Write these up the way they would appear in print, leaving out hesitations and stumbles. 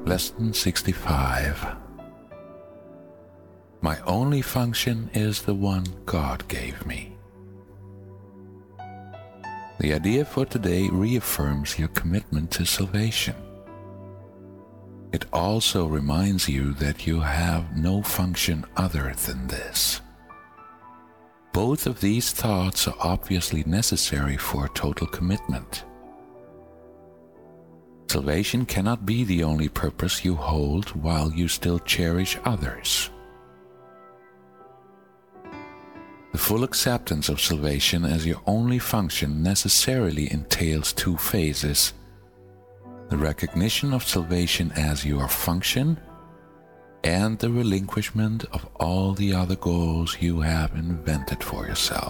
Lesson 65. My only function is the one God gave me. The idea for today reaffirms your commitment to salvation. It also reminds you that you have no function other than this. Both of these thoughts are obviously necessary for total commitment. Salvation cannot be the only purpose you hold while you still cherish others. The full acceptance of salvation as your only function necessarily entails two phases: the recognition of salvation as your function and the relinquishment of all the other goals you have invented for yourself.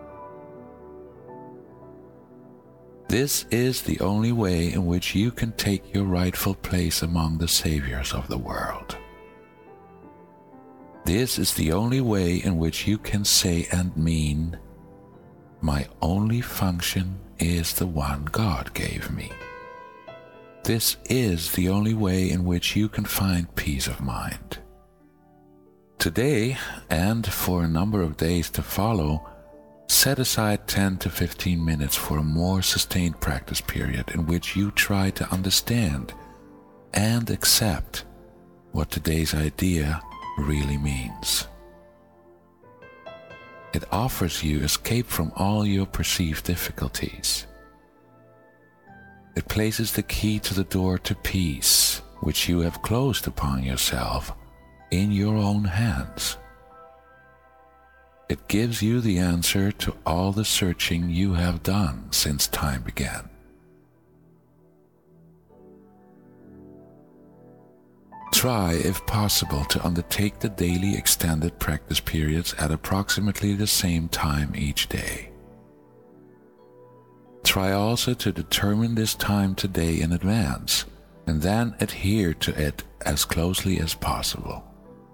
This is the only way in which you can take your rightful place among the saviors of the world. This is the only way in which you can say and mean, my only function is the one God gave me. This is the only way in which you can find peace of mind. Today, and for a number of days to follow, set aside 10 to 15 minutes for a more sustained practice period in which you try to understand and accept what today's idea really means. It offers you escape from all your perceived difficulties. It places the key to the door to peace, which you have closed upon yourself, in your own hands. It gives you the answer to all the searching you have done since time began. Try, if possible, to undertake the daily extended practice periods at approximately the same time each day. Try also to determine this time today in advance, and then adhere to it as closely as possible.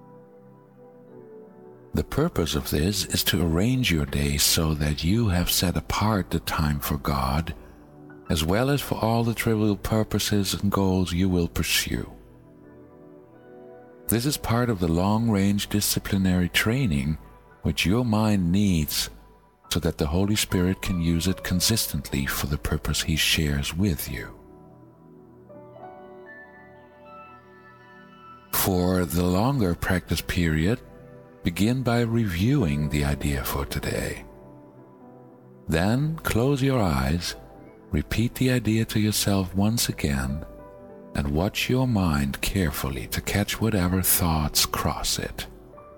The purpose of this is to arrange your day so that you have set apart the time for God, as well as for all the trivial purposes and goals you will pursue. This is part of the long-range disciplinary training which your mind needs so that the Holy Spirit can use it consistently for the purpose He shares with you. For the longer practice period, begin by reviewing the idea for today. Then close your eyes, repeat the idea to yourself once again, and watch your mind carefully to catch whatever thoughts cross it.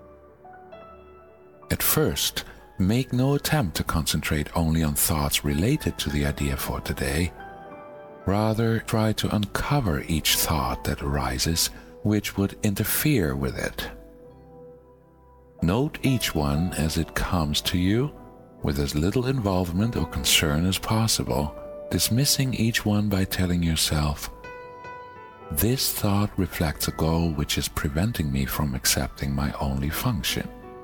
At first, make no attempt to concentrate only on thoughts related to the idea for today. Rather, try to uncover each thought that arises which would interfere with it. Note each one as it comes to you, with as little involvement or concern as possible, dismissing each one by telling yourself, this thought reflects a goal which is preventing me from accepting my only function.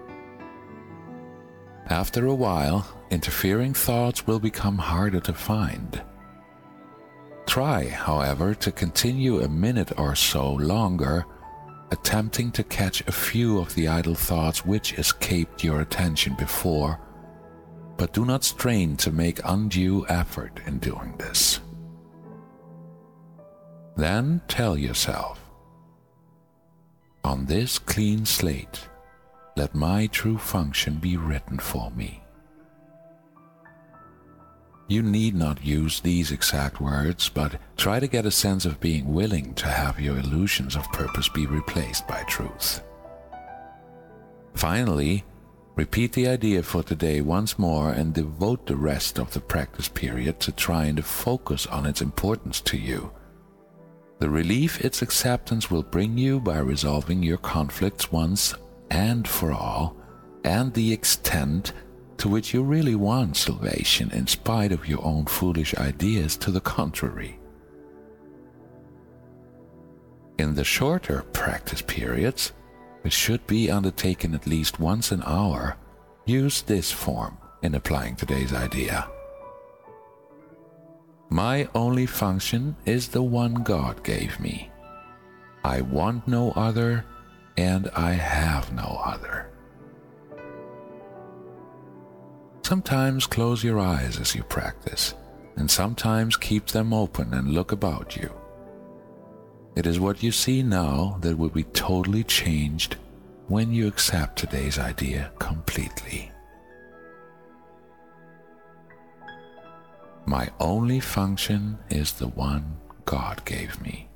After a while, interfering thoughts will become harder to find. Try, however, to continue a minute or so longer, attempting to catch a few of the idle thoughts which escaped your attention before, but do not strain to make undue effort in doing this. Then tell yourself, on this clean slate, let my true function be written for me. You need not use these exact words, but try to get a sense of being willing to have your illusions of purpose be replaced by truth. Finally, repeat the idea for today once more and devote the rest of the practice period to trying to focus on its importance to you. The relief its acceptance will bring you by resolving your conflicts once and for all, and the extent to which you really want salvation in spite of your own foolish ideas to the contrary. In the shorter practice periods, which should be undertaken at least once an hour, use this form in applying today's idea. My only function is the one God gave me. I want no other, and I have no other. Sometimes close your eyes as you practice, and sometimes keep them open and look about you. It is what you see now that will be totally changed when you accept today's idea completely. My only function is the one God gave me.